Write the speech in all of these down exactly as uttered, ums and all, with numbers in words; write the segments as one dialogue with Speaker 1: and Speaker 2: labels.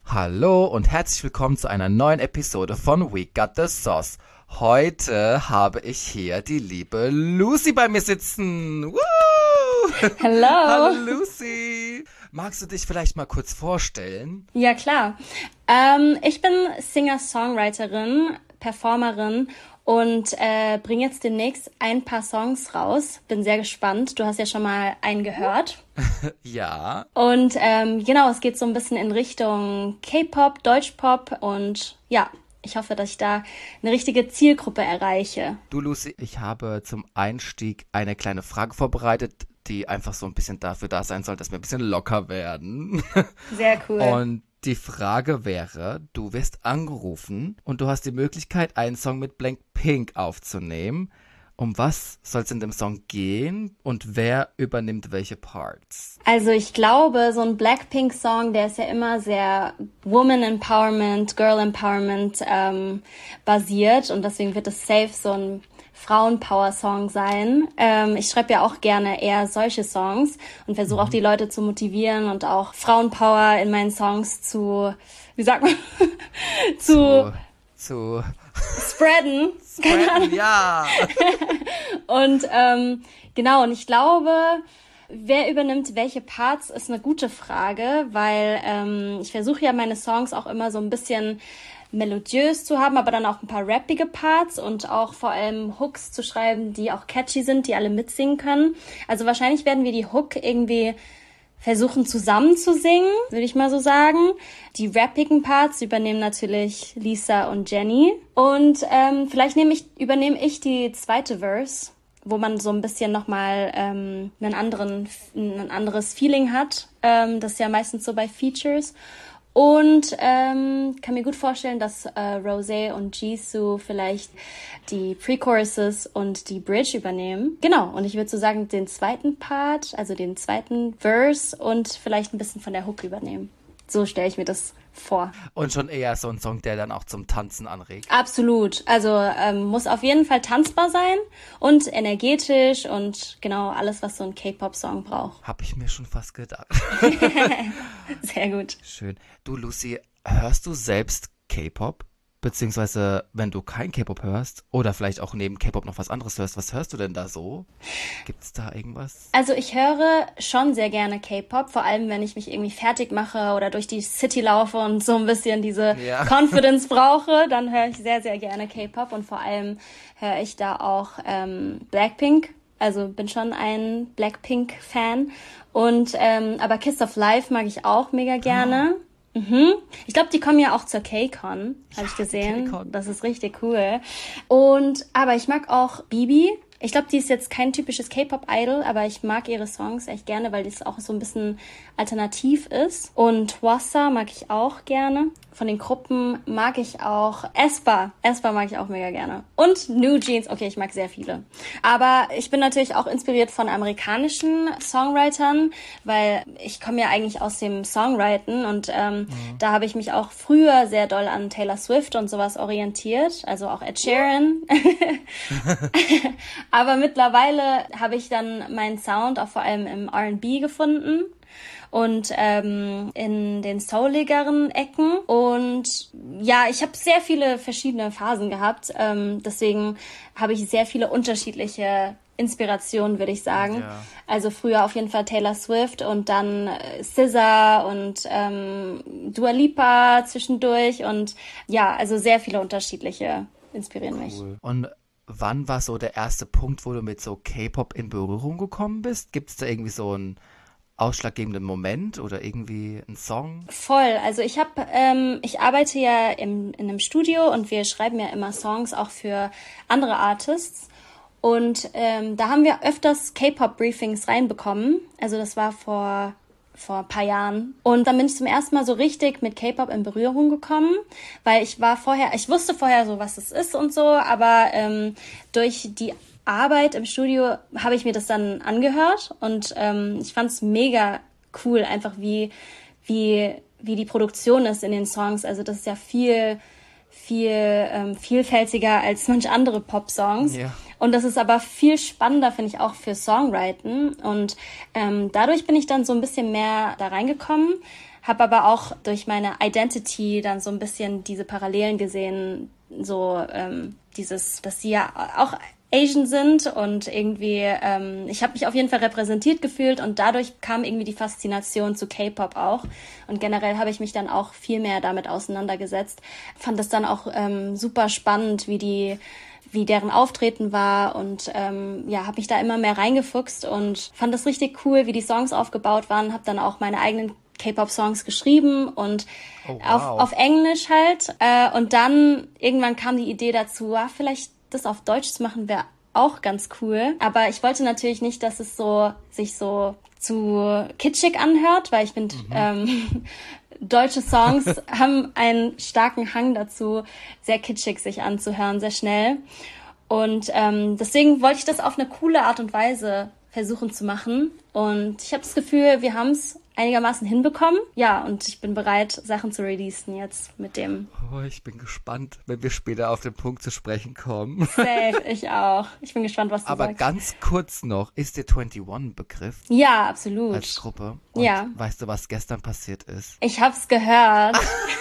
Speaker 1: Hallo und herzlich willkommen zu einer neuen Episode von We Got the Sauce. Heute habe ich hier die liebe Lucy bei mir sitzen. Woo!
Speaker 2: Hello.
Speaker 1: Hallo Lucy. Magst du dich vielleicht mal kurz vorstellen?
Speaker 2: Ja, klar. Ähm, ich bin Singer-Songwriterin, Performerin und äh, bringe jetzt demnächst ein paar Songs raus. Bin sehr gespannt. Du hast ja schon mal einen gehört.
Speaker 1: Ja.
Speaker 2: Und ähm, genau, es geht so ein bisschen in Richtung K-Pop, Deutschpop und ja, ich hoffe, dass ich da eine richtige Zielgruppe erreiche.
Speaker 1: Du Lucy, ich habe zum Einstieg eine kleine Frage vorbereitet, die einfach so ein bisschen dafür da sein soll, dass wir ein bisschen locker werden.
Speaker 2: Sehr cool.
Speaker 1: Und die Frage wäre, du wirst angerufen und du hast die Möglichkeit, einen Song mit Blackpink aufzunehmen. Um was soll es in dem Song gehen und wer übernimmt welche Parts?
Speaker 2: Also ich glaube, so ein Blackpink-Song, der ist ja immer sehr Woman Empowerment, Girl Empowerment ähm, basiert und deswegen wird es safe so ein Frauenpower-Song sein. Ähm, ich schreibe ja auch gerne eher solche Songs und versuche mhm. auch die Leute zu motivieren und auch Frauenpower in meinen Songs zu, wie sagt man, zu,
Speaker 1: zu, zu
Speaker 2: spreaden.
Speaker 1: spreaden, ja.
Speaker 2: Und ähm, genau, und ich glaube, wer übernimmt welche Parts, ist eine gute Frage, weil ähm, ich versuche ja meine Songs auch immer so ein bisschen melodiös zu haben, aber dann auch ein paar rappige Parts und auch vor allem Hooks zu schreiben, die auch catchy sind, die alle mitsingen können. Also wahrscheinlich werden wir die Hook irgendwie versuchen zusammen zu singen, würde ich mal so sagen. Die rappigen Parts übernehmen natürlich Lisa und Jenny. Und ähm, vielleicht nehme ich, übernehme ich die zweite Verse, wo man so ein bisschen nochmal ähm, einen anderen, ein anderes Feeling hat. Ähm, das ist ja meistens so bei Features. Und ähm, kann mir gut vorstellen, dass äh, Rosé und Jisoo vielleicht die Pre-Choruses und die Bridge übernehmen. Genau, und ich würde so sagen, den zweiten Part, also den zweiten Verse und vielleicht ein bisschen von der Hook übernehmen. So stelle ich mir das vor.
Speaker 1: Und schon eher so ein Song, der dann auch zum Tanzen anregt.
Speaker 2: Absolut. Also ähm, muss auf jeden Fall tanzbar sein und energetisch und genau alles, was so ein K-Pop-Song braucht.
Speaker 1: Hab ich mir schon fast gedacht.
Speaker 2: Sehr gut.
Speaker 1: Schön. Du, Lucy, hörst du selbst K-Pop? Beziehungsweise, wenn du kein K-Pop hörst oder vielleicht auch neben K-Pop noch was anderes hörst, was hörst du denn da so? Gibt's da irgendwas?
Speaker 2: Also ich höre schon sehr gerne K-Pop, vor allem wenn ich mich irgendwie fertig mache oder durch die City laufe und so ein bisschen diese
Speaker 1: ja.
Speaker 2: Confidence brauche, dann höre ich sehr, sehr gerne K-Pop und vor allem höre ich da auch ähm, Blackpink. Also bin schon ein Blackpink-Fan. Und ähm, aber Kiss of Life mag ich auch mega gerne. Oh. Mhm. Ich glaube, die kommen ja auch zur K-Con, habe ich gesehen. K-Con. Das ist richtig cool. Und aber ich mag auch Bibi. Ich glaube, die ist jetzt kein typisches K-Pop-Idol, aber ich mag ihre Songs echt gerne, weil das auch so ein bisschen alternativ ist. Und Wassa mag ich auch gerne. Von den Gruppen mag ich auch aespa. aespa mag ich auch mega gerne. Und New Jeans. Okay, ich mag sehr viele. Aber ich bin natürlich auch inspiriert von amerikanischen Songwritern, weil ich komme ja eigentlich aus dem Songwriten und ähm, mhm. da habe ich mich auch früher sehr doll an Taylor Swift und sowas orientiert. Also auch Ed Sheeran. Aber mittlerweile habe ich dann meinen Sound auch vor allem im R and B gefunden und ähm, in den souligeren Ecken. Und ja, ich habe sehr viele verschiedene Phasen gehabt. Ähm, deswegen habe ich sehr viele unterschiedliche Inspirationen, würde ich sagen. Ja. Also früher auf jeden Fall Taylor Swift und dann äh, S Z A und ähm, Dua Lipa zwischendurch. Und ja, also sehr viele unterschiedliche inspirieren
Speaker 1: cool.
Speaker 2: mich.
Speaker 1: Und wann war so der erste Punkt, wo du mit so K-Pop in Berührung gekommen bist? Gibt es da irgendwie so einen ausschlaggebenden Moment oder irgendwie einen Song?
Speaker 2: Voll. Also ich habe, ähm, ich arbeite ja im, in einem Studio und wir schreiben ja immer Songs auch für andere Artists. Und ähm, da haben wir öfters K-Pop-Briefings reinbekommen. Also das war vor vor ein paar Jahren. Und dann bin ich zum ersten Mal so richtig mit K-Pop in Berührung gekommen, weil ich war vorher, ich wusste vorher so, was es ist und so, aber ähm, durch die Arbeit im Studio habe ich mir das dann angehört und ähm, ich fand es mega cool, einfach wie, wie, wie die Produktion ist in den Songs. Also das ist ja viel, viel ähm, vielfältiger als manche andere Pop-Songs. Ja. Und das ist aber viel spannender, finde ich, auch für Songwriting. Und ähm, dadurch bin ich dann so ein bisschen mehr da reingekommen. habe aber auch durch meine Identity dann so ein bisschen diese Parallelen gesehen, so ähm, dieses, dass sie ja auch Asian sind und irgendwie, ähm, ich habe mich auf jeden Fall repräsentiert gefühlt und dadurch kam irgendwie die Faszination zu K-Pop auch und generell habe ich mich dann auch viel mehr damit auseinandergesetzt, fand es dann auch ähm, super spannend, wie die wie deren Auftreten war und ähm, ja, habe mich da immer mehr reingefuchst und fand das richtig cool, wie die Songs aufgebaut waren, habe dann auch meine eigenen K-Pop-Songs geschrieben und
Speaker 1: Oh, wow.
Speaker 2: auf, auf Englisch halt äh, und dann irgendwann kam die Idee dazu, ah, vielleicht das auf Deutsch zu machen wäre auch ganz cool. Aber ich wollte natürlich nicht, dass es so sich so zu kitschig anhört, weil ich finde, mhm. ähm, deutsche Songs haben einen starken Hang dazu, sehr kitschig sich anzuhören, sehr schnell. Und ähm, deswegen wollte ich das auf eine coole Art und Weise versuchen zu machen. Und ich habe das Gefühl, wir haben es einigermaßen hinbekommen. Ja, und ich bin bereit, Sachen zu releasen jetzt mit dem.
Speaker 1: Oh, ich bin gespannt, wenn wir später auf den Punkt zu sprechen kommen.
Speaker 2: Safe, ich auch. Ich bin gespannt, was du
Speaker 1: Aber
Speaker 2: sagst.
Speaker 1: Aber ganz kurz noch, ist dir einundzwanzig ein Begriff?
Speaker 2: Ja, absolut.
Speaker 1: Als Gruppe. Und
Speaker 2: ja.
Speaker 1: Weißt du, was gestern passiert ist?
Speaker 2: Ich hab's gehört.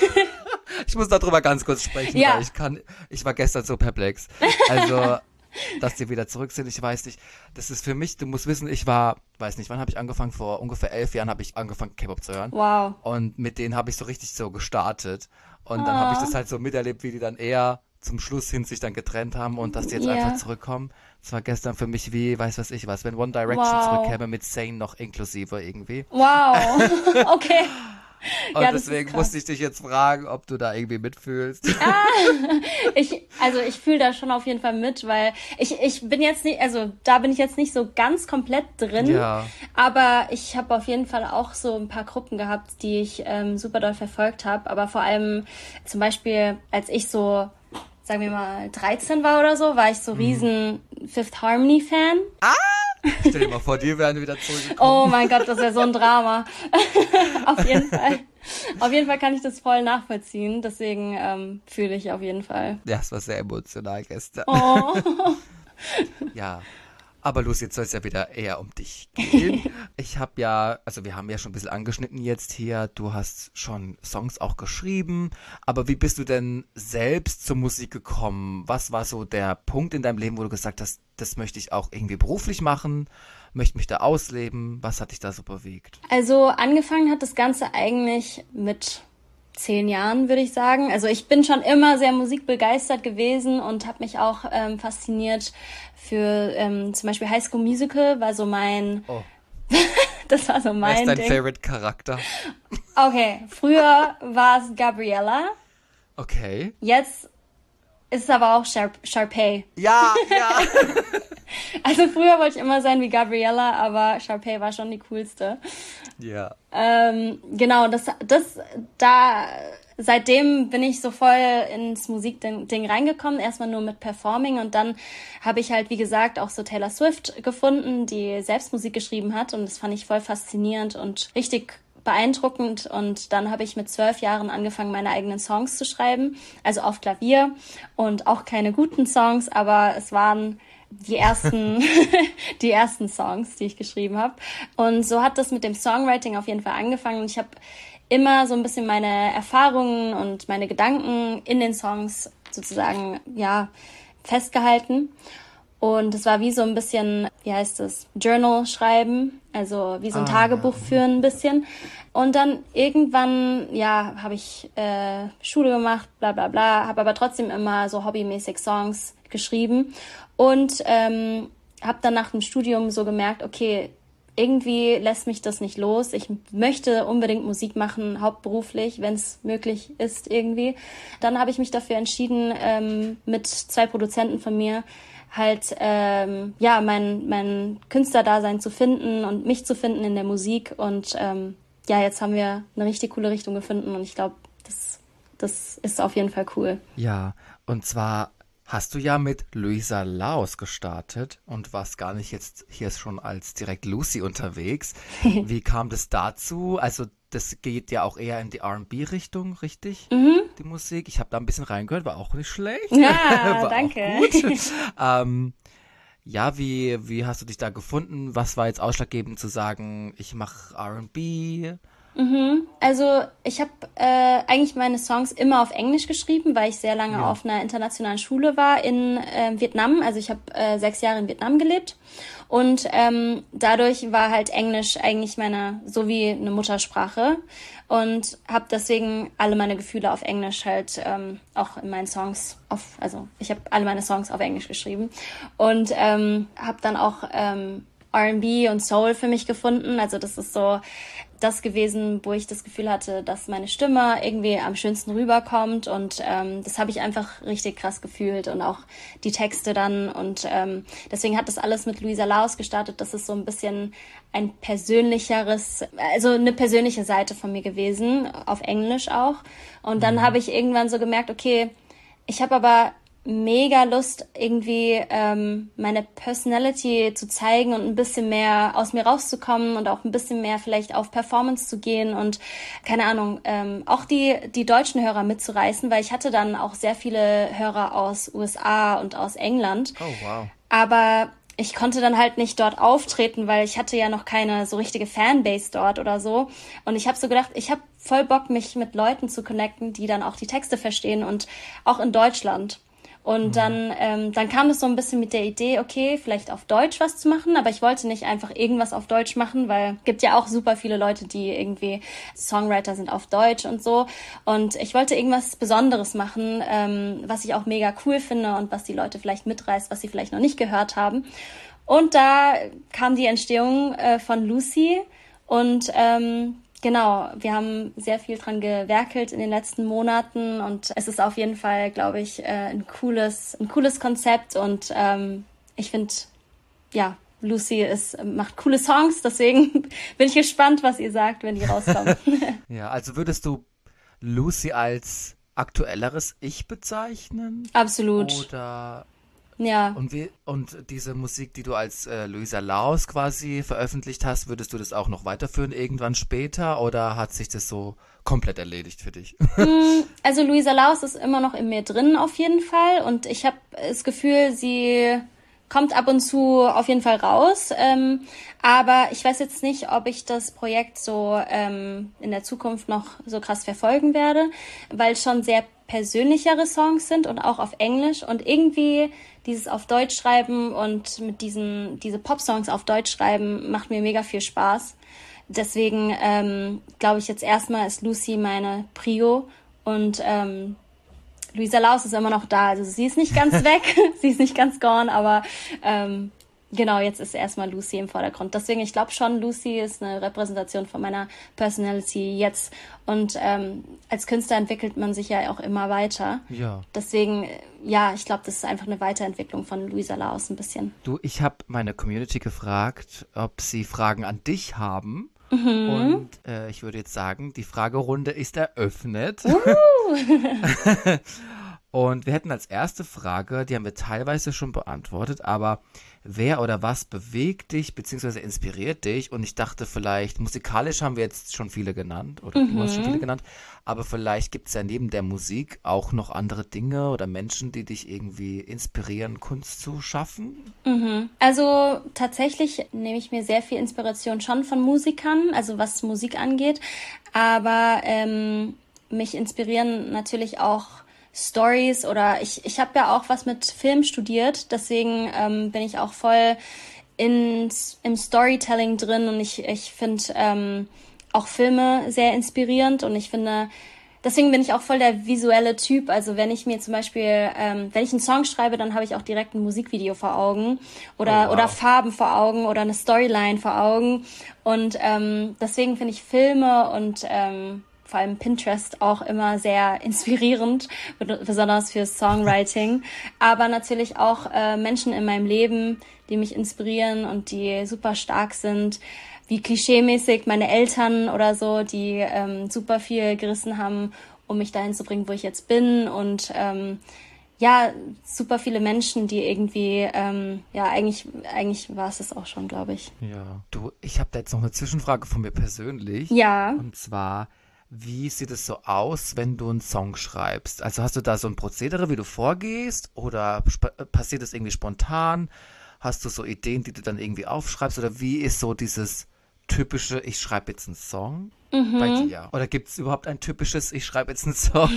Speaker 1: Ich muss darüber ganz kurz sprechen,
Speaker 2: ja.
Speaker 1: weil ich kann, ich war gestern so perplex. Also, dass die wieder zurück sind, ich weiß nicht. Das ist für mich, du musst wissen, ich war, weiß nicht, wann habe ich angefangen? Vor ungefähr elf Jahren habe ich angefangen, K-Pop zu hören.
Speaker 2: Wow.
Speaker 1: Und mit denen habe ich so richtig so gestartet. Und dann oh. habe ich das halt so miterlebt, wie die dann eher zum Schluss hin sich dann getrennt haben und dass die jetzt yeah. einfach zurückkommen. Das war gestern für mich wie, weiß was ich was, wenn One Direction wow. zurückkäme mit Zayn noch inklusive irgendwie.
Speaker 2: Wow, okay.
Speaker 1: Und ja, deswegen musste ich dich jetzt fragen, ob du da irgendwie mitfühlst.
Speaker 2: Ah, ich, also ich fühle da schon auf jeden Fall mit, weil ich, ich bin jetzt nicht, also da bin ich jetzt nicht so ganz komplett drin,
Speaker 1: ja.
Speaker 2: aber ich habe auf jeden Fall auch so ein paar Gruppen gehabt, die ich ähm, super doll verfolgt habe, aber vor allem zum Beispiel, als ich so, sagen wir mal, dreizehn war oder so, war ich so riesen mhm. Fifth Harmony Fan.
Speaker 1: Ah! Stell dir mal vor, die werden wieder zurückgekommen.
Speaker 2: Oh mein Gott, das wäre so ein Drama. Auf jeden Fall. Auf jeden Fall kann ich das voll nachvollziehen. Deswegen ähm, fühle ich auf jeden Fall.
Speaker 1: Ja, es war sehr emotional gestern.
Speaker 2: Oh.
Speaker 1: Ja. Aber Lucy, jetzt soll es ja wieder eher um dich gehen. Ich habe ja, also wir haben ja schon ein bisschen angeschnitten jetzt hier, du hast schon Songs auch geschrieben, aber wie bist du denn selbst zur Musik gekommen? Was war so der Punkt in deinem Leben, wo du gesagt hast, das möchte ich auch irgendwie beruflich machen, möchte mich da ausleben? Was hat dich da so bewegt?
Speaker 2: Also angefangen hat das Ganze eigentlich mit zehn Jahren, würde ich sagen. Also ich bin schon immer sehr musikbegeistert gewesen und habe mich auch ähm, fasziniert für ähm, zum Beispiel High School Musical, war so mein... Oh. Das war so mein Ding.
Speaker 1: Wer ist dein Favorite-Charakter?
Speaker 2: Okay, früher war es Gabriella.
Speaker 1: Okay.
Speaker 2: Jetzt ist es aber auch Shar- Sharpay.
Speaker 1: Ja, ja.
Speaker 2: Also früher wollte ich immer sein wie Gabriella, aber Sharpay war schon die coolste.
Speaker 1: Ja.
Speaker 2: Ähm, genau, das, das, da, seitdem bin ich so voll ins Musikding reingekommen, erstmal nur mit Performing und dann habe ich halt, wie gesagt, auch so Taylor Swift gefunden, die selbst Musik geschrieben hat und das fand ich voll faszinierend und richtig beeindruckend und dann habe ich mit zwölf Jahren angefangen, meine eigenen Songs zu schreiben, also auf Klavier und auch keine guten Songs, aber es waren die ersten die ersten Songs, die ich geschrieben habe und so hat das mit dem Songwriting auf jeden Fall angefangen und ich habe immer so ein bisschen meine Erfahrungen und meine Gedanken in den Songs sozusagen ja festgehalten. Und es war wie so ein bisschen, wie heißt es, Journal schreiben, also wie so ein ah, Tagebuch ja. führen ein bisschen. Und dann irgendwann, ja, habe ich äh, Schule gemacht, bla bla bla, habe aber trotzdem immer so hobbymäßig Songs geschrieben und ähm, habe dann nach dem Studium so gemerkt, okay, irgendwie lässt mich das nicht los. Ich möchte unbedingt Musik machen, hauptberuflich, wenn es möglich ist irgendwie. Dann habe ich mich dafür entschieden, ähm, mit zwei Produzenten von mir halt ähm, ja mein mein Künstlerdasein zu finden und mich zu finden in der Musik und ähm, ja jetzt haben wir eine richtig coole Richtung gefunden und ich glaube das das ist auf jeden Fall cool.
Speaker 1: Ja, und zwar hast du ja mit Luisa Laos gestartet und warst gar nicht jetzt hier schon als direkt Lucy unterwegs. Wie kam das dazu? Also das geht ja auch eher in die R and B-Richtung, richtig?
Speaker 2: Mhm.
Speaker 1: Die Musik. Ich habe da ein bisschen reingehört, war auch nicht schlecht.
Speaker 2: Ja,
Speaker 1: war
Speaker 2: danke.
Speaker 1: Auch gut. ähm, ja, wie, wie hast du dich da gefunden? Was war jetzt ausschlaggebend zu sagen, ich mache R and B?
Speaker 2: Mhm. Also ich habe äh, eigentlich meine Songs immer auf Englisch geschrieben, weil ich sehr lange
Speaker 1: Ja.
Speaker 2: auf einer internationalen Schule war in äh, Vietnam. Also ich habe äh, sechs Jahre in Vietnam gelebt und ähm, dadurch war halt Englisch eigentlich meine, so wie eine Muttersprache und habe deswegen alle meine Gefühle auf Englisch halt ähm, auch in meinen Songs auf, also ich habe alle meine Songs auf Englisch geschrieben und ähm, habe dann auch ähm, R and B und Soul für mich gefunden. Also das ist so das gewesen, wo ich das Gefühl hatte, dass meine Stimme irgendwie am schönsten rüberkommt und ähm, das habe ich einfach richtig krass gefühlt und auch die Texte dann und ähm, deswegen hat das alles mit Luisa Laus gestartet. Das ist so ein bisschen ein persönlicheres, also eine persönliche Seite von mir gewesen, auf Englisch auch. Und dann habe ich irgendwann so gemerkt, okay, ich habe aber mega Lust, irgendwie ähm, meine Personality zu zeigen und ein bisschen mehr aus mir rauszukommen und auch ein bisschen mehr vielleicht auf Performance zu gehen und keine Ahnung, ähm, auch die die deutschen Hörer mitzureißen, weil ich hatte dann auch sehr viele Hörer aus U S A und aus England.
Speaker 1: Oh, wow.
Speaker 2: Aber ich konnte dann halt nicht dort auftreten, weil ich hatte ja noch keine so richtige Fanbase dort oder so. Und ich habe so gedacht, ich habe voll Bock, mich mit Leuten zu connecten, die dann auch die Texte verstehen und auch in Deutschland. Und dann, ähm, dann kam es so ein bisschen mit der Idee, okay, vielleicht auf Deutsch was zu machen, aber ich wollte nicht einfach irgendwas auf Deutsch machen, weil es gibt ja auch super viele Leute, die irgendwie Songwriter sind auf Deutsch und so. Und ich wollte irgendwas Besonderes machen, ähm, was ich auch mega cool finde und was die Leute vielleicht mitreißt, was sie vielleicht noch nicht gehört haben. Und da kam die Entstehung äh, von Lucy und ähm, genau, wir haben sehr viel dran gewerkelt in den letzten Monaten und es ist auf jeden Fall, glaube ich, äh, ein cooles, ein cooles Konzept und ähm, ich finde, ja, Lucy ist, macht coole Songs, deswegen bin ich gespannt, was ihr sagt, wenn die rauskommen.
Speaker 1: Ja, also würdest du Lucy als aktuelleres Ich bezeichnen?
Speaker 2: Absolut,
Speaker 1: Oder
Speaker 2: ja.
Speaker 1: und wie und diese Musik, die du als äh, Luisa Laus quasi veröffentlicht hast, würdest du das auch noch weiterführen irgendwann später oder hat sich das so komplett erledigt für dich?
Speaker 2: Also Luisa Laus ist immer noch in mir drin auf jeden Fall und ich habe das Gefühl, sie kommt ab und zu auf jeden Fall raus, ähm, aber ich weiß jetzt nicht, ob ich das Projekt so ähm, in der Zukunft noch so krass verfolgen werde, weil es schon sehr persönlichere Songs sind und auch auf Englisch und irgendwie dieses auf Deutsch schreiben und mit diesen diese Pop-Songs auf Deutsch schreiben macht mir mega viel Spaß. Deswegen ähm, glaube ich jetzt erstmal ist Lucy meine Prio und ähm, Luisa Laus ist immer noch da. Also sie ist nicht ganz weg, sie ist nicht ganz gone, aber ähm, genau, jetzt ist erstmal Lucy im Vordergrund. Deswegen, ich glaube schon, Lucy ist eine Repräsentation von meiner Personality jetzt. Und ähm, als Künstler entwickelt man sich ja auch immer weiter.
Speaker 1: Ja.
Speaker 2: Deswegen, ja, ich glaube, das ist einfach eine Weiterentwicklung von Luisa Laus ein bisschen.
Speaker 1: Du, ich habe meine Community gefragt, ob sie Fragen an dich haben. Und äh, ich würde jetzt sagen, die Fragerunde ist eröffnet. Und wir hätten als erste Frage, die haben wir teilweise schon beantwortet, aber wer oder was bewegt dich bzw. inspiriert dich? Und ich dachte vielleicht, musikalisch haben wir jetzt schon viele genannt oder du hast schon viele genannt, aber vielleicht gibt es ja neben der Musik auch noch andere Dinge oder Menschen, die dich irgendwie inspirieren, Kunst zu schaffen?
Speaker 2: Also tatsächlich nehme ich mir sehr viel Inspiration schon von Musikern, also was Musik angeht, aber ähm, mich inspirieren natürlich auch Stories oder ich, ich habe ja auch was mit Film studiert, deswegen ähm, bin ich auch voll ins, im Storytelling drin und ich, ich finde ähm, auch Filme sehr inspirierend und ich finde, deswegen bin ich auch voll der visuelle Typ, also wenn ich mir zum Beispiel, ähm, wenn ich einen Song schreibe, dann habe ich auch direkt ein Musikvideo vor Augen oder,
Speaker 1: Oh, wow.
Speaker 2: oder Farben vor Augen oder eine Storyline vor Augen und ähm, deswegen finde ich Filme und ähm, vor allem Pinterest auch immer sehr inspirierend, besonders für Songwriting. Aber natürlich auch äh, Menschen in meinem Leben, die mich inspirieren und die super stark sind, wie klischeemäßig meine Eltern oder so, die ähm, super viel gerissen haben, um mich dahin zu bringen, wo ich jetzt bin. Und ähm, ja, super viele Menschen, die irgendwie, ähm, ja, eigentlich, eigentlich war es das auch schon, glaube ich.
Speaker 1: Ja. Du, ich habe da jetzt noch eine Zwischenfrage von mir persönlich.
Speaker 2: Ja.
Speaker 1: Und zwar, wie sieht es so aus, wenn du einen Song schreibst? Also hast du da so ein Prozedere, wie du vorgehst? Oder sp- passiert es irgendwie spontan? Hast du so Ideen, die du dann irgendwie aufschreibst? Oder wie ist so dieses typische, ich schreibe jetzt einen Song mhm. bei dir? Oder gibt es überhaupt ein typisches, ich schreibe jetzt einen Song?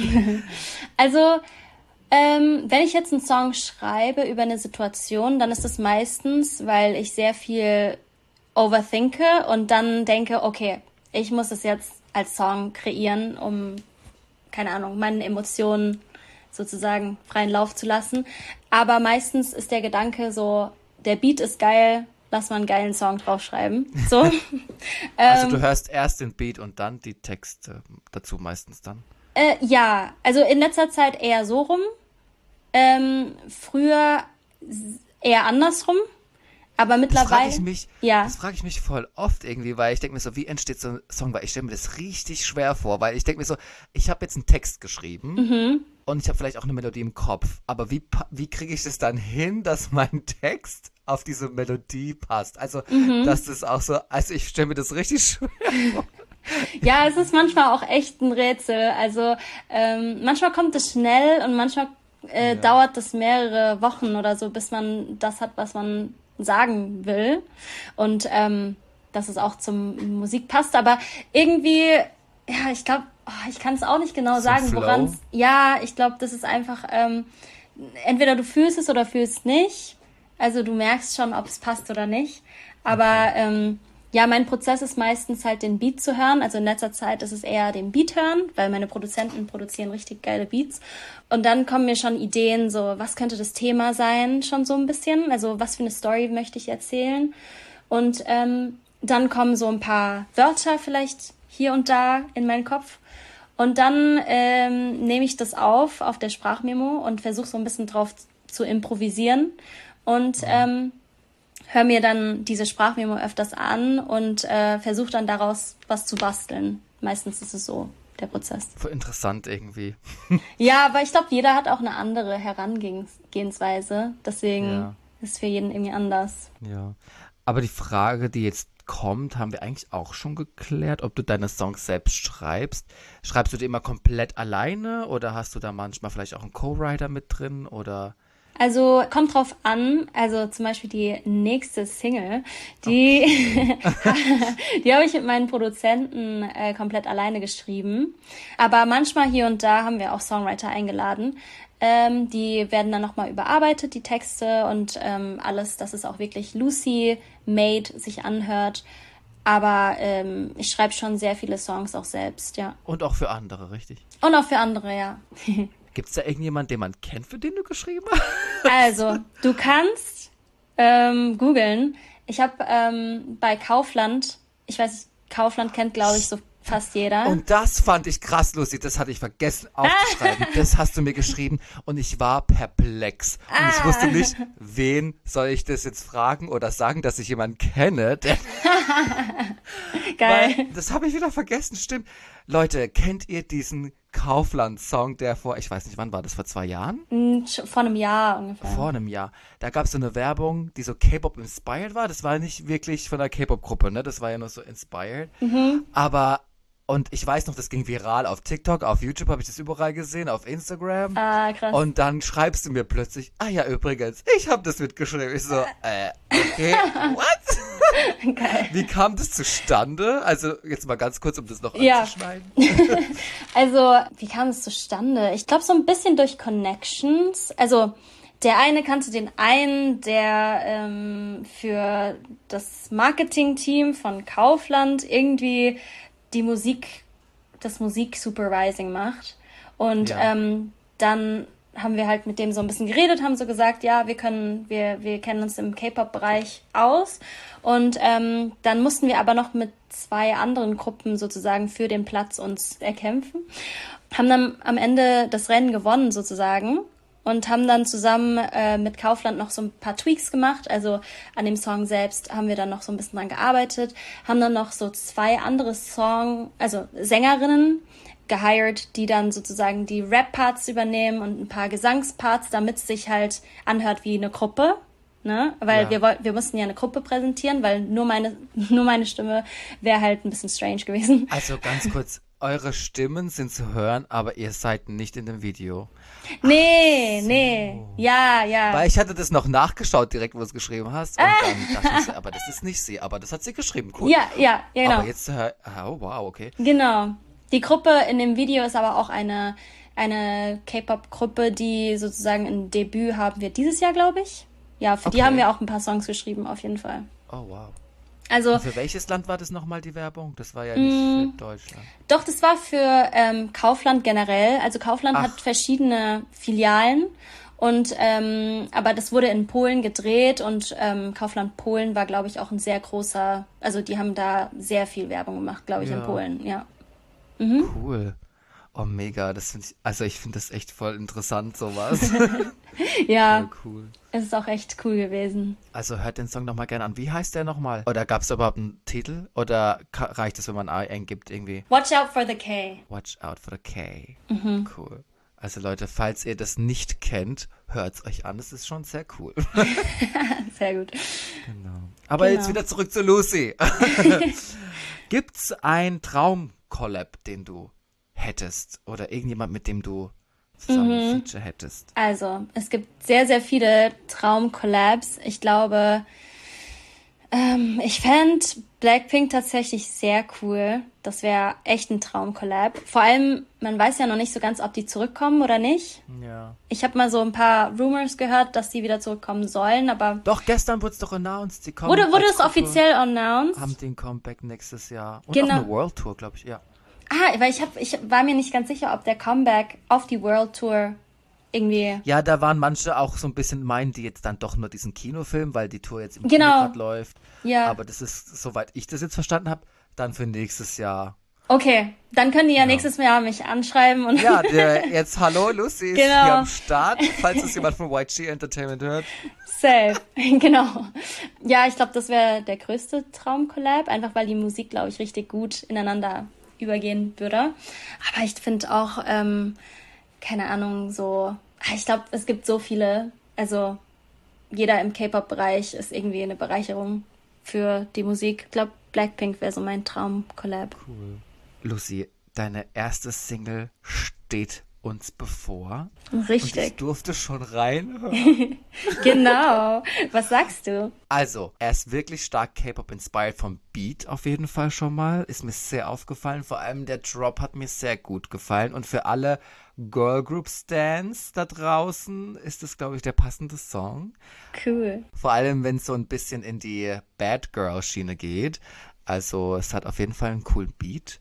Speaker 2: Also, ähm, wenn ich jetzt einen Song schreibe über eine Situation, dann ist es meistens, weil ich sehr viel overthinke und dann denke, okay, ich muss es jetzt als Song kreieren, um, keine Ahnung, meinen Emotionen sozusagen freien Lauf zu lassen. Aber meistens ist der Gedanke so, der Beat ist geil, lass mal einen geilen Song draufschreiben. So.
Speaker 1: Also
Speaker 2: ähm,
Speaker 1: du hörst erst den Beat und dann die Texte dazu meistens dann?
Speaker 2: Äh, ja, also in letzter Zeit eher so rum. Ähm, früher eher andersrum. Aber mittlerweile.
Speaker 1: Das frage ich mich,
Speaker 2: ja.
Speaker 1: das frage ich mich voll oft irgendwie, weil ich denke mir so, wie entsteht so ein Song? Weil ich stelle mir das richtig schwer vor, weil ich denke mir so, ich habe jetzt einen Text geschrieben mhm. und ich habe vielleicht auch eine Melodie im Kopf, aber wie, wie kriege ich das dann hin, dass mein Text auf diese Melodie passt? Also, mhm. dass das auch so, also ich stelle mir das richtig schwer vor.
Speaker 2: Ja, es ist manchmal auch echt ein Rätsel. Also, ähm, manchmal kommt es schnell und manchmal äh, ja. dauert es mehrere Wochen oder so, bis man das hat, was man sagen will und ähm, dass es auch zum Musik passt, aber irgendwie, ja, ich glaube, oh, ich kann es auch nicht genau so sagen, woran es, ja, ich glaube, das ist einfach, ähm, entweder du fühlst es oder fühlst nicht, also du merkst schon, ob es passt oder nicht, aber okay. ähm, ja, mein Prozess ist meistens halt den Beat zu hören, also in letzter Zeit ist es eher den Beat hören, weil meine Produzenten produzieren richtig geile Beats und dann kommen mir schon Ideen, so was könnte das Thema sein, schon so ein bisschen, also was für eine Story möchte ich erzählen und ähm, dann kommen so ein paar Wörter vielleicht hier und da in meinen Kopf und dann ähm, nehme ich das auf, auf der Sprachmemo und versuche so ein bisschen drauf zu improvisieren und ähm, höre mir dann diese Sprachmemo öfters an und äh, versuche dann daraus was zu basteln. Meistens ist es so, der Prozess.
Speaker 1: Voll interessant irgendwie.
Speaker 2: Ja, aber ich glaube, jeder hat auch eine andere Herangehensweise. Deswegen ja. ist es für jeden irgendwie anders.
Speaker 1: Ja, aber die Frage, die jetzt kommt, haben wir eigentlich auch schon geklärt, ob du deine Songs selbst schreibst. Schreibst du die immer komplett alleine oder hast du da manchmal vielleicht auch einen Co-Writer mit drin oder...
Speaker 2: Also kommt drauf an, also zum Beispiel die nächste Single, die, okay. die habe ich mit meinen Produzenten äh, komplett alleine geschrieben. Aber manchmal hier und da haben wir auch Songwriter eingeladen. Ähm, die werden dann nochmal überarbeitet, die Texte und ähm, alles, dass es auch wirklich Lucy-made sich anhört. Aber ähm, ich schreibe schon sehr viele Songs auch selbst, ja.
Speaker 1: Und auch für andere, richtig?
Speaker 2: Und auch für andere, ja.
Speaker 1: Gibt es da irgendjemanden, den man kennt, für den du geschrieben hast?
Speaker 2: Also, du kannst ähm, googeln. Ich habe ähm, bei Kaufland, ich weiß, Kaufland kennt, glaube ich, so fast jeder.
Speaker 1: Und das fand ich krass lustig, das hatte ich vergessen aufzuschreiben. Das hast du mir geschrieben und ich war perplex. Und ah. ich wusste nicht, wen soll ich das jetzt fragen oder sagen, dass ich jemanden kenne. Der
Speaker 2: Geil.
Speaker 1: Weil, das habe ich wieder vergessen, stimmt. Leute, kennt ihr diesen Kaufland-Song, der vor, ich weiß nicht, wann war das, vor zwei Jahren?
Speaker 2: Vor einem Jahr ungefähr.
Speaker 1: Vor einem Jahr. Da gab es so eine Werbung, die so K-Pop-inspired war. Das war nicht wirklich von der K-Pop-Gruppe, ne? Das war ja nur so inspired. Mhm. Aber, und ich weiß noch, das ging viral auf TikTok, auf YouTube habe ich das überall gesehen, auf Instagram.
Speaker 2: Ah, krass.
Speaker 1: Und dann schreibst du mir plötzlich, ah ja, übrigens, ich habe das mitgeschrieben. Ich so, äh, okay, what? Geil. Wie kam das zustande? Also jetzt mal ganz kurz, um das noch
Speaker 2: ja.
Speaker 1: anzuschneiden.
Speaker 2: Also, wie kam es zustande? Ich glaube, so ein bisschen durch Connections. Also, der eine kannte den einen, der ähm, für das Marketing-Team von Kaufland irgendwie die Musik, das Musik-Supervising macht. Und ja. ähm, dann haben wir halt mit dem so ein bisschen geredet, haben so gesagt, ja, wir können, wir, wir kennen uns im K-Pop-Bereich aus. Und ähm, dann mussten wir aber noch mit zwei anderen Gruppen sozusagen für den Platz uns erkämpfen. Haben dann am Ende das Rennen gewonnen sozusagen und haben dann zusammen äh, mit Kaufland noch so ein paar Tweaks gemacht. Also an dem Song selbst haben wir dann noch so ein bisschen dran gearbeitet, haben dann noch so zwei andere Song, also Sängerinnen gehired, die dann sozusagen die Rap-Parts übernehmen und ein paar Gesangsparts, damit es sich halt anhört wie eine Gruppe, ne? Weil ja. wir wollten, wir mussten ja eine Gruppe präsentieren, weil nur meine, nur meine Stimme wäre halt ein bisschen strange gewesen.
Speaker 1: Also ganz kurz, eure Stimmen sind zu hören, aber ihr seid nicht in dem Video.
Speaker 2: Nee, so. nee. Ja, ja.
Speaker 1: Weil ich hatte das noch nachgeschaut, direkt, wo du es geschrieben hast. Und dann dachte ich, aber das ist nicht sie. Aber das hat sie geschrieben, cool.
Speaker 2: Ja, ja, ja, genau.
Speaker 1: Aber jetzt, oh wow, okay.
Speaker 2: Genau. Die Gruppe in dem Video ist aber auch eine, eine K-Pop-Gruppe, die sozusagen ein Debüt haben wird dieses Jahr, glaube ich. Ja, für okay. die haben wir auch ein paar Songs geschrieben, auf jeden Fall.
Speaker 1: Oh, wow.
Speaker 2: Also,
Speaker 1: und für welches Land war das nochmal die Werbung? Das war ja nicht mh, für Deutschland.
Speaker 2: Doch, das war für ähm, Kaufland generell. Also Kaufland Ach. hat verschiedene Filialen. Und ähm, aber das wurde in Polen gedreht und ähm, Kaufland Polen war, glaube ich, auch ein sehr großer, also die haben da sehr viel Werbung gemacht, glaube ich, ja. in Polen, ja. Mhm.
Speaker 1: Cool. Oh, mega. Das finde ich, also ich finde das echt voll interessant, sowas.
Speaker 2: Ja,
Speaker 1: voll cool.
Speaker 2: Es ist auch echt cool gewesen.
Speaker 1: Also hört den Song nochmal gerne an. Wie heißt der nochmal? Oder gab es überhaupt einen Titel? Oder reicht es, wenn man A eingibt irgendwie?
Speaker 2: Watch out for the K.
Speaker 1: Watch out for the K.
Speaker 2: Mhm.
Speaker 1: Cool. Also Leute, falls ihr das nicht kennt, hört es euch an. Das ist schon sehr cool.
Speaker 2: Sehr gut.
Speaker 1: Genau. Aber genau. Jetzt wieder zurück zu Lucy. Gibt's ein Traum-Collab, den du hättest? Oder irgendjemand, mit dem du zusammen ein mhm. Feature hättest?
Speaker 2: Also, es gibt sehr, sehr viele Traum-Collabs. Ich glaube, ähm, ich fände Blackpink tatsächlich sehr cool. Das wäre echt ein Traum-Collab. Vor allem, man weiß ja noch nicht so ganz, ob die zurückkommen oder nicht.
Speaker 1: Ja.
Speaker 2: Ich habe mal so ein paar Rumors gehört, dass die wieder zurückkommen sollen, aber...
Speaker 1: Doch, gestern wurde es doch announced. Die kommen
Speaker 2: wurde wurde es offiziell announced?
Speaker 1: Haben den Comeback nächstes Jahr. Und
Speaker 2: genau.
Speaker 1: auch eine World Tour, glaube ich, ja.
Speaker 2: Ah, weil ich, hab, ich war mir nicht ganz sicher, ob der Comeback auf die World Tour irgendwie...
Speaker 1: Ja, da waren manche auch so ein bisschen, meinen die jetzt dann doch nur diesen Kinofilm, weil die Tour jetzt im
Speaker 2: genau.
Speaker 1: Kino gerade läuft.
Speaker 2: Ja.
Speaker 1: Aber das ist, soweit ich das jetzt verstanden habe, dann für nächstes Jahr.
Speaker 2: Okay, dann können die ja, ja. nächstes Jahr mich anschreiben. Und
Speaker 1: ja, der, jetzt hallo, Lucy ist
Speaker 2: genau.
Speaker 1: hier am Start, falls es jemand von Y G Entertainment hört.
Speaker 2: Safe, genau. Ja, ich glaube, das wäre der größte Traum-Collab, einfach weil die Musik, glaube ich, richtig gut ineinander übergehen würde. Aber ich finde auch, ähm, keine Ahnung, so, ich glaube, es gibt so viele, also jeder im K-Pop-Bereich ist irgendwie eine Bereicherung für die Musik. Ich glaube, Blackpink wäre so mein Traum-Collab.
Speaker 1: Cool. Lucy, deine erste Single steht uns bevor.
Speaker 2: Richtig.
Speaker 1: Und ich durfte schon reinhören.
Speaker 2: Genau. Was sagst du?
Speaker 1: Also, er ist wirklich stark K-Pop-inspired vom Beat auf jeden Fall schon mal. Ist mir sehr aufgefallen. Vor allem der Drop hat mir sehr gut gefallen. Und für alle Girl Group Stans da draußen ist das, glaube ich, der passende Song.
Speaker 2: Cool.
Speaker 1: Vor allem, wenn es so ein bisschen in die Bad Girl-Schiene geht. Also, es hat auf jeden Fall einen coolen Beat.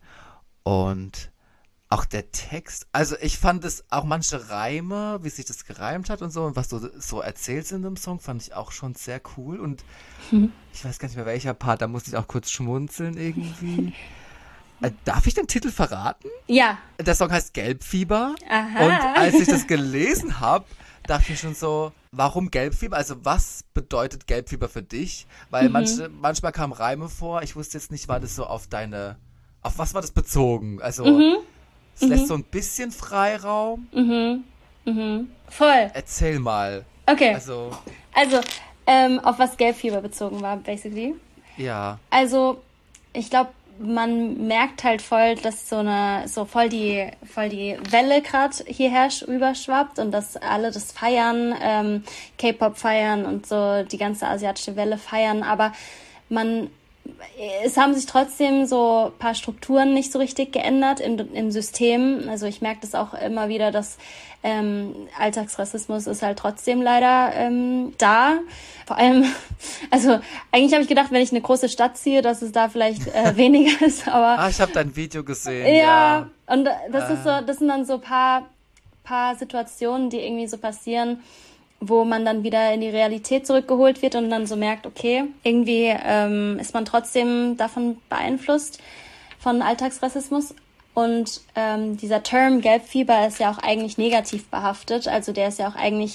Speaker 1: Und auch der Text, also ich fand es, auch manche Reime, wie sich das gereimt hat und so, und was du so erzählst in dem Song, fand ich auch schon sehr cool. Und hm. ich weiß gar nicht mehr, welcher Part, da musste ich auch kurz schmunzeln irgendwie. äh, darf ich den Titel verraten?
Speaker 2: Ja.
Speaker 1: Der Song heißt Gelbfieber.
Speaker 2: Aha.
Speaker 1: Und als ich das gelesen habe, dachte ich mir schon so, warum Gelbfieber? Also was bedeutet Gelbfieber für dich? Weil mhm. manche, manchmal kamen Reime vor, ich wusste jetzt nicht, war das so auf deine, auf was war das bezogen? Also
Speaker 2: mhm.
Speaker 1: es lässt mhm. so ein bisschen Freiraum.
Speaker 2: Mhm. Mhm. Voll.
Speaker 1: Erzähl mal.
Speaker 2: Okay.
Speaker 1: Also,
Speaker 2: also ähm, auf was Gelbfieber bezogen war, basically.
Speaker 1: Ja.
Speaker 2: Also, ich glaube, man merkt halt voll, dass so eine, so voll die, voll die Welle gerade hierher rüberschwappt und dass alle das feiern, ähm, K-Pop feiern und so die ganze asiatische Welle feiern, aber man, es haben sich trotzdem so ein paar Strukturen nicht so richtig geändert im, im System. Also ich merke das auch immer wieder, dass ähm, Alltagsrassismus ist halt trotzdem leider ähm, da. Vor allem, also eigentlich habe ich gedacht, wenn ich eine große Stadt ziehe, dass es da vielleicht äh, weniger ist. Aber
Speaker 1: ah, ich habe dein Video gesehen.
Speaker 2: Ja,
Speaker 1: ja.
Speaker 2: Und das
Speaker 1: äh.
Speaker 2: ist so, das sind dann so ein paar, paar Situationen, die irgendwie so passieren, wo man dann wieder in die Realität zurückgeholt wird und dann so merkt, okay, irgendwie ähm, ist man trotzdem davon beeinflusst, von Alltagsrassismus. Und ähm, dieser Term Gelbfieber ist ja auch eigentlich negativ behaftet. Also der ist ja auch eigentlich,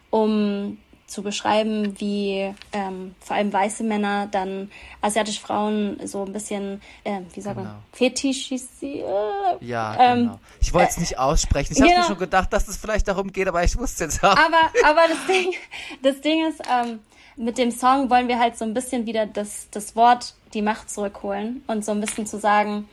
Speaker 2: um zu beschreiben, wie ähm, vor allem weiße Männer dann asiatische Frauen so ein bisschen, äh, wie sagt
Speaker 1: genau.
Speaker 2: man, fetischisieren.
Speaker 1: Ja,
Speaker 2: ähm,
Speaker 1: genau. Ich wollte es nicht aussprechen. Ich
Speaker 2: genau.
Speaker 1: habe mir schon gedacht, dass es vielleicht darum geht, aber ich wusste jetzt auch.
Speaker 2: Aber, aber das Ding, das Ding ist, ähm, mit dem Song wollen wir halt so ein bisschen wieder das, das Wort, die Macht zurückholen und so ein bisschen zu sagen,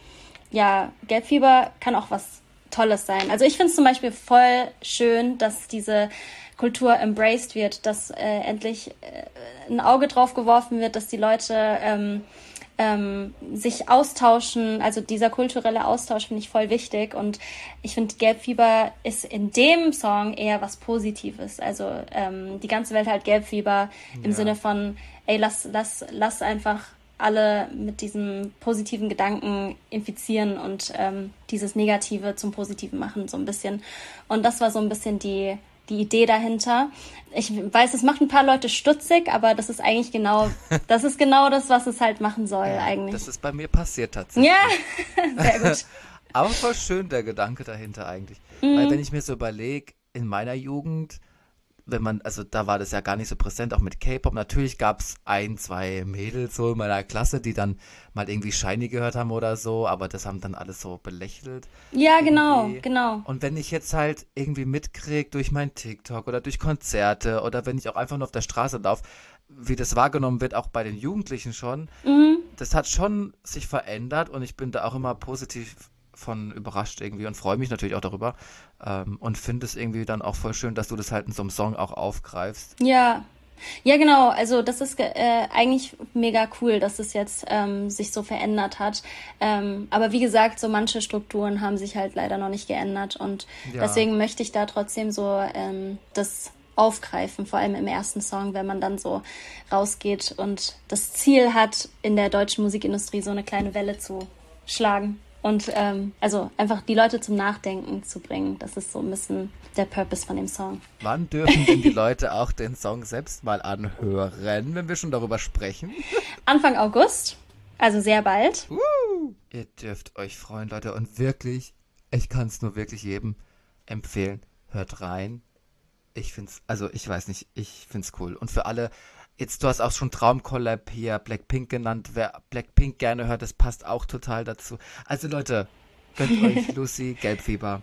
Speaker 2: ja, Gelbfieber kann auch was Tolles sein. Also ich finde es zum Beispiel voll schön, dass diese Kultur embraced wird, dass äh, endlich äh, ein Auge drauf geworfen wird, dass die Leute ähm, ähm, sich austauschen. Also dieser kulturelle Austausch finde ich voll wichtig. Und ich finde, Gelbfieber ist in dem Song eher was Positives. Also ähm, die ganze Welt hat Gelbfieber im
Speaker 1: Ja.
Speaker 2: Sinne von, ey, lass, lass, lass einfach alle mit diesem positiven Gedanken infizieren und ähm, dieses Negative zum Positiven machen, so ein bisschen. Und das war so ein bisschen die, die Idee dahinter. Ich weiß, es macht ein paar Leute stutzig, aber das ist eigentlich genau, das ist genau das, was es halt machen soll,
Speaker 1: Ja,
Speaker 2: eigentlich.
Speaker 1: das ist bei mir passiert tatsächlich.
Speaker 2: Ja, sehr gut.
Speaker 1: Aber voll schön der Gedanke dahinter eigentlich. Weil wenn ich mir so überlege, in meiner Jugend, wenn man, also da war das ja gar nicht so präsent, auch mit K-Pop. Natürlich gab es ein, zwei Mädels so in meiner Klasse, die dann mal irgendwie Shiny gehört haben oder so, aber das haben dann alles so belächelt.
Speaker 2: Ja, genau,
Speaker 1: irgendwie.
Speaker 2: genau.
Speaker 1: Und wenn ich jetzt halt irgendwie mitkriege durch mein TikTok oder durch Konzerte oder wenn ich auch einfach nur auf der Straße laufe, wie das wahrgenommen wird, auch bei den Jugendlichen schon,
Speaker 2: Mhm.
Speaker 1: das hat schon sich verändert und ich bin da auch immer positiv von überrascht irgendwie und freue mich natürlich auch darüber ähm, und finde es irgendwie dann auch voll schön, dass du das halt in so einem Song auch aufgreifst.
Speaker 2: Ja, ja, genau. Also das ist ge- äh, eigentlich mega cool, dass es jetzt ähm, sich so verändert hat. Ähm, aber wie gesagt, so manche Strukturen haben sich halt leider noch nicht geändert und
Speaker 1: Ja.
Speaker 2: deswegen möchte ich da trotzdem so ähm, das aufgreifen, vor allem im ersten Song, wenn man dann so rausgeht und das Ziel hat, in der deutschen Musikindustrie so eine kleine Welle zu schlagen. Und ähm, also einfach die Leute zum Nachdenken zu bringen. Das ist so ein bisschen der Purpose von dem Song.
Speaker 1: Wann dürfen denn die Leute auch den Song selbst mal anhören, wenn wir schon darüber sprechen?
Speaker 2: Anfang August, also sehr bald.
Speaker 1: Uh, ihr dürft euch freuen, Leute. Und wirklich, ich kann es nur wirklich jedem empfehlen. Hört rein. Ich find's, also ich weiß nicht, ich find's cool. Und für alle, jetzt, du hast auch schon Traumcollab hier Blackpink genannt. Wer Blackpink gerne hört, das passt auch total dazu. Also Leute, gönnt euch Lucy, Gelbfieber.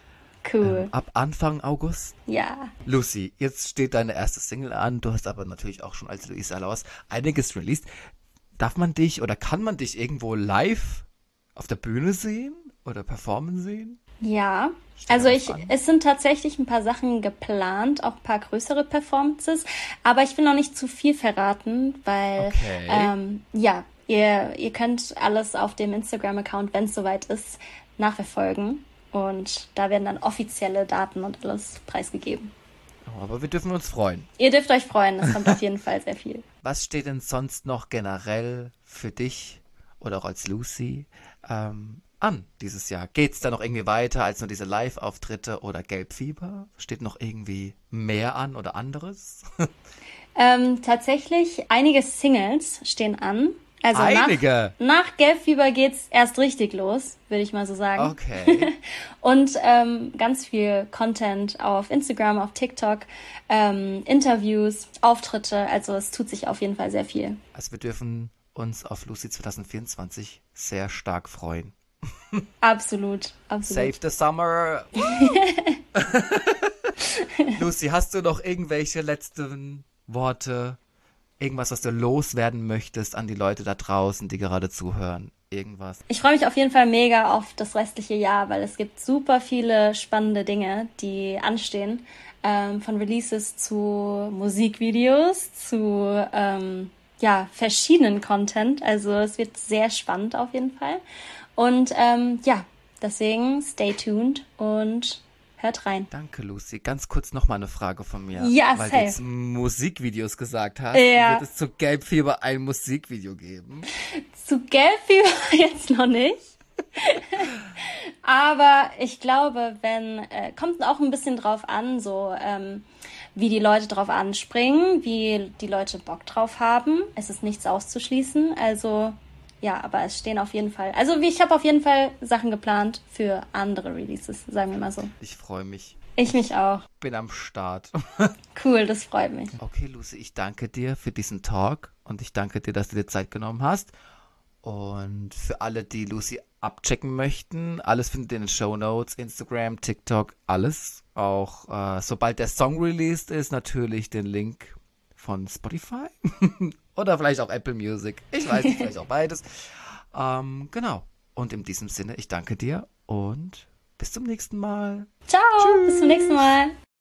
Speaker 2: Cool.
Speaker 1: Ähm, ab Anfang August.
Speaker 2: Ja.
Speaker 1: Lucy, jetzt steht deine erste Single an. Du hast aber natürlich auch schon als Luisa Laus einiges released. Darf man dich oder kann man dich irgendwo live auf der Bühne sehen oder performen sehen?
Speaker 2: Ja,
Speaker 1: Steht
Speaker 2: also
Speaker 1: darauf
Speaker 2: ich,
Speaker 1: an.
Speaker 2: es sind tatsächlich ein paar Sachen geplant, auch ein paar größere Performances, aber ich will noch nicht zu viel verraten, weil,
Speaker 1: Okay.
Speaker 2: ähm, ja, ihr, ihr könnt alles auf dem Instagram-Account, wenn es soweit ist, nachverfolgen und da werden dann offizielle Daten und alles preisgegeben.
Speaker 1: Oh, aber wir dürfen uns freuen.
Speaker 2: Ihr dürft euch freuen, es kommt auf jeden Fall sehr viel.
Speaker 1: Was steht denn sonst noch generell für dich oder auch als Lucy ähm, an dieses Jahr? Geht's da noch irgendwie weiter als nur diese Live-Auftritte oder Gelbfieber? Steht noch irgendwie mehr an oder anderes?
Speaker 2: Ähm, tatsächlich, einige Singles stehen an. Also
Speaker 1: Einige?
Speaker 2: Nach, nach Gelbfieber geht's erst richtig los, würde ich mal so sagen.
Speaker 1: Okay.
Speaker 2: Und ähm, ganz viel Content auf Instagram, auf TikTok, ähm, Interviews, Auftritte. Also es tut sich auf jeden Fall sehr viel.
Speaker 1: Also wir dürfen uns auf Lucy zwanzig vierundzwanzig sehr stark freuen.
Speaker 2: Absolut, absolut.
Speaker 1: Save the summer! Lucy, hast du noch irgendwelche letzten Worte? Irgendwas, was du loswerden möchtest an die Leute da draußen, die gerade zuhören? Irgendwas?
Speaker 2: Ich freue mich auf jeden Fall mega auf das restliche Jahr, weil es gibt super viele spannende Dinge, die anstehen. Ähm, von Releases zu Musikvideos, zu ähm, ja, verschiedenen Content. Also es wird sehr spannend auf jeden Fall. Und ähm, ja, deswegen stay tuned und hört rein.
Speaker 1: Danke, Lucy. Ganz kurz noch mal eine Frage von mir.
Speaker 2: Ja,
Speaker 1: weil
Speaker 2: safe.
Speaker 1: du jetzt Musikvideos gesagt hast.
Speaker 2: Ja.
Speaker 1: Wird es zu Gelbfieber ein Musikvideo geben?
Speaker 2: Zu Gelbfieber jetzt noch nicht. Aber ich glaube, wenn, äh, kommt auch ein bisschen drauf an, so ähm, wie die Leute drauf anspringen, wie die Leute Bock drauf haben. Es ist nichts auszuschließen. Also ja, aber es stehen auf jeden Fall, also wie ich habe auf jeden Fall Sachen geplant für andere Releases, sagen wir mal so.
Speaker 1: Ich freue mich.
Speaker 2: Ich mich auch.
Speaker 1: Bin am Start.
Speaker 2: Cool, das freut mich.
Speaker 1: Okay, Lucy, ich danke dir für diesen Talk und ich danke dir, dass du dir Zeit genommen hast. Und für alle, die Lucy abchecken möchten, alles findet ihr in den Shownotes, Instagram, TikTok, alles. Auch äh, sobald der Song released ist, natürlich den Link von Spotify oder vielleicht auch Apple Music. Ich weiß nicht, vielleicht auch beides. Ähm, genau. Und in diesem Sinne, ich danke dir und bis zum nächsten Mal.
Speaker 2: Ciao, Tschüss. Bis zum nächsten Mal.